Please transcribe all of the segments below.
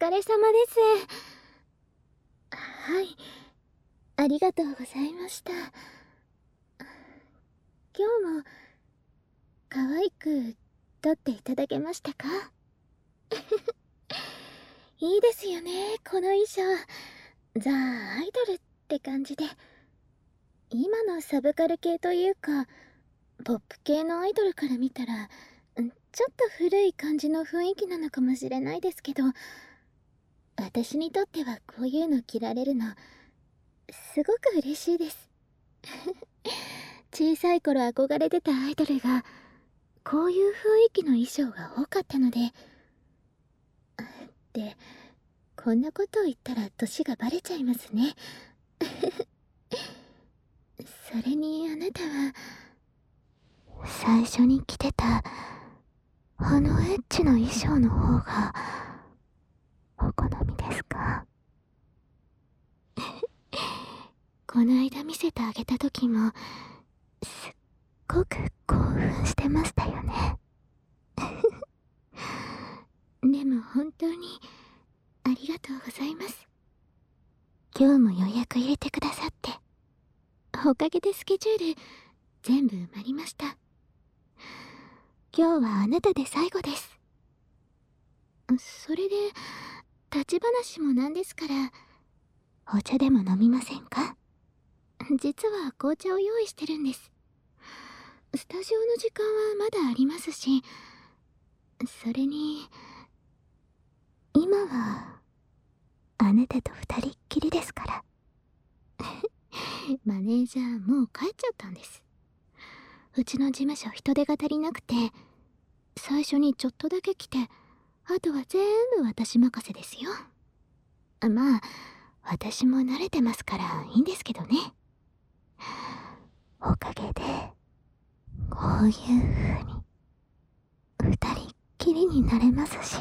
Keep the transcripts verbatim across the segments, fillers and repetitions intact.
疲れ様です。はい、ありがとうございました。今日も可愛く撮っていただけましたか？いいですよね、この衣装。ザ・アイドルって感じで。今のサブカル系というかポップ系のアイドルから見たらちょっと古い感じの雰囲気なのかもしれないですけど、私にとってはこういうの着られるのすごく嬉しいです。小さい頃憧れてたアイドルがこういう雰囲気の衣装が多かったので。で、こんなことを言ったら年がバレちゃいますね。それにあなたは最初に着てたあのエッチな衣装の方がお好みですか？この間見せてあげた時もすっごく興奮してましたよね。でも本当にありがとうございます。今日も予約入れてくださって。おかげでスケジュール全部埋まりました。今日はあなたで最後です。それで立ち話もなんですからお茶でも飲みませんか？実は紅茶を用意してるんです。スタジオの時間はまだありますし、それに今はあなたと二人っきりですから。マネージャーもう帰っちゃったんです。うちの事務所人手が足りなくて最初にちょっとだけ来てあとは全部私任せですよ。まあ私も慣れてますからいいんですけどね。おかげでこういう風に二人っきりになれますし。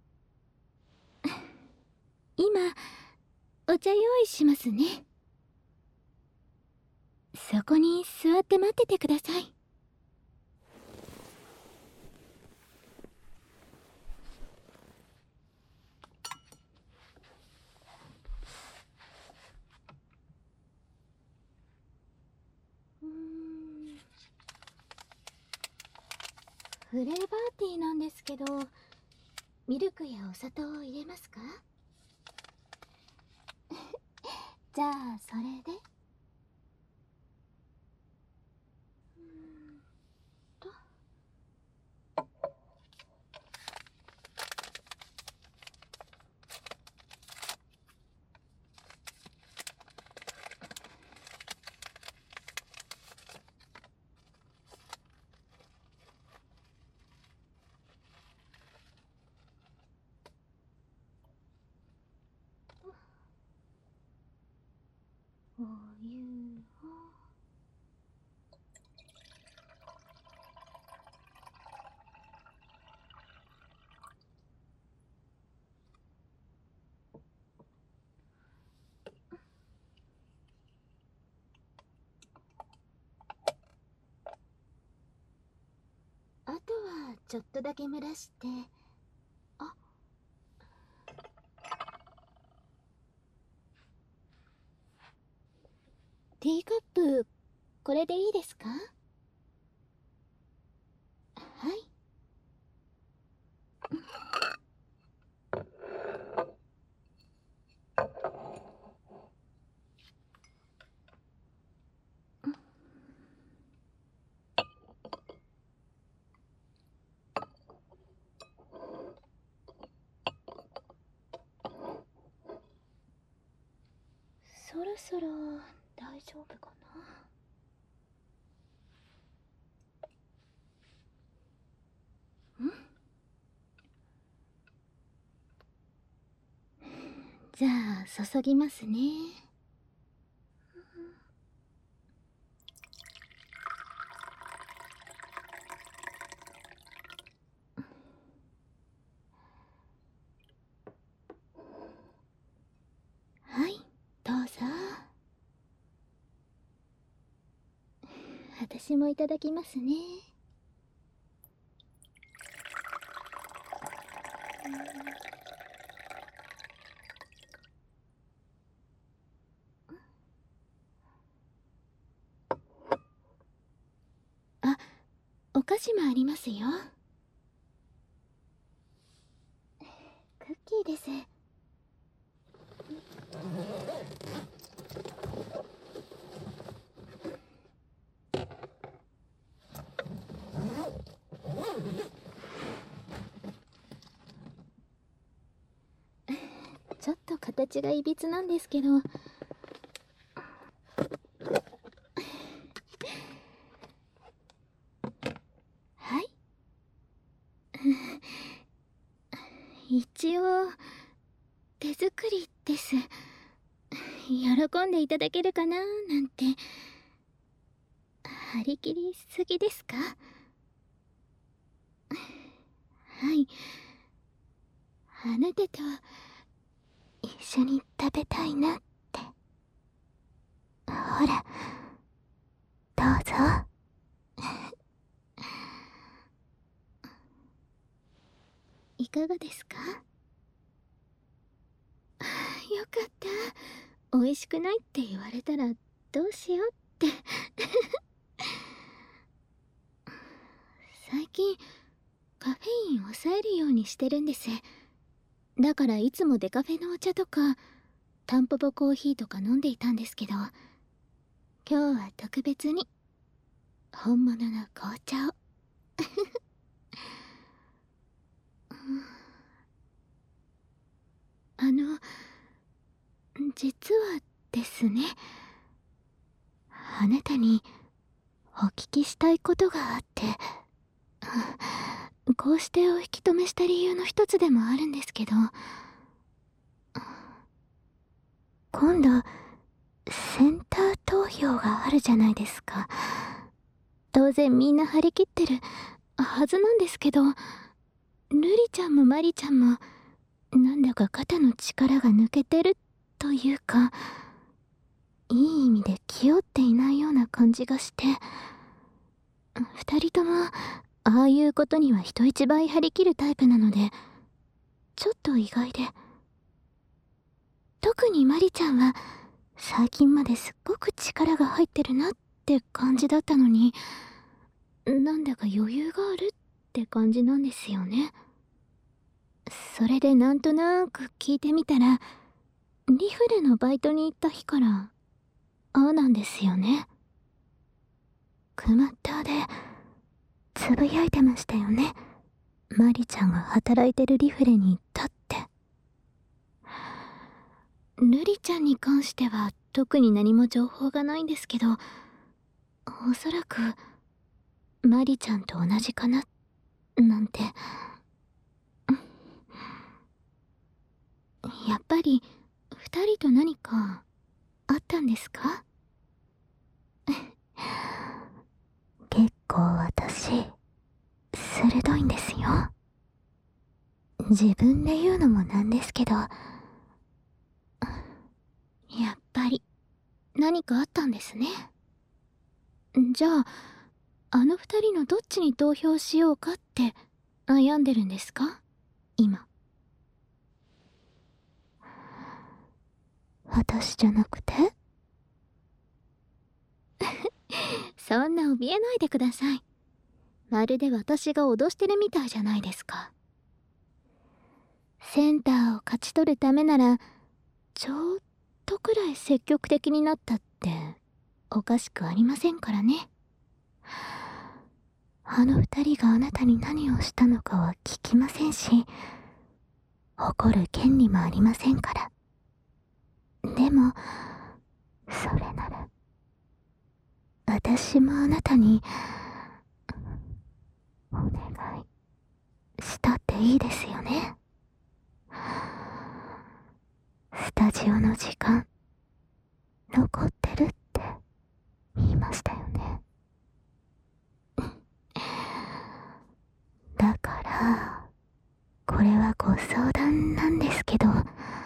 今お茶用意しますね。そこに座って待っててください。うーんフレーバーティーなんですけど、ミルクやお砂糖を入れますか？じゃあそれで。うーんとお湯を。あとはちょっとだけ蒸らして。あ、ティーカップこれでいいですか？はい。そろそろ大丈夫かな。ん？じゃあ注ぎますね。はい、どうぞ。私もいただきますね。 菓子もありますよ。クッキーです。ちょっと形がいびつなんですけど、はい。一応手作りです。喜んでいただけるかななんて。張り切りすぎですか？はい。あなたと一緒に食べたいなって。ほら、どうぞ。いかがですか？よかった。美味しくないって言われたらどうしようって最近カフェイン抑えるようにしてるんです。だからいつもデカフェのお茶とかタンポポコーヒーとか飲んでいたんですけど、今日は特別に本物の紅茶をあの実はですね、あなたにお聞きしたいことがあって、こうしてお引き止めした理由の一つでもあるんですけど、今度センター投票があるじゃないですか。当然みんな張り切ってるはずなんですけど、瑠璃ちゃんもマリちゃんもなんだか肩の力が抜けてるというか、いい意味で気負っていないような感じがして、二人ともああいうことには人一倍張り切るタイプなので、ちょっと意外で。特にマリちゃんは最近まですっごく力が入ってるなって感じだったのに、なんだか余裕があるって感じなんですよね。それでなんとなく聞いてみたら、リフレのバイトに行った日からああなんですよね。クマッターでつぶやいてましたよね。マリちゃんが働いてるリフレに行ったって。瑠璃ちゃんに関しては特に何も情報がないんですけど、おそらくマリちゃんと同じかななんて。やっぱり二人と何かあったんですか？結構私鋭いんですよ。自分で言うのもなんですけど、やっぱり何かあったんですね。じゃああの二人のどっちに投票しようかって悩んでるんですか今？私じゃなくてそんな怯えないでください。まるで私が脅してるみたいじゃないですか。センターを勝ち取るためならちょっとくらい積極的になったっておかしくありませんからね。あの二人があなたに何をしたのかは聞きませんし、怒る権利もありませんから。でもそれなら私もあなたにお願いしたっていいですよね。スタジオの時間残ってるって言いましたよね。だからこれはご相談なんですけど、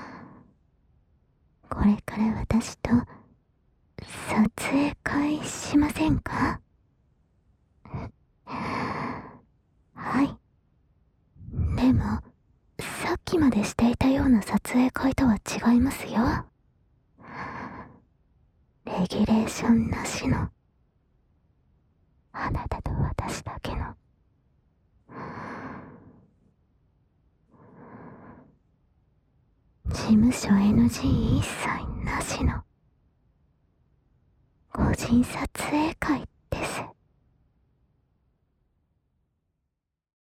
これから私と撮影会しませんか？はい。でもさっきまでしていたような撮影会とは違いますよ。レギュレーションなしのあなたと私だけの務所 エヌジー 一切なしの個人撮影会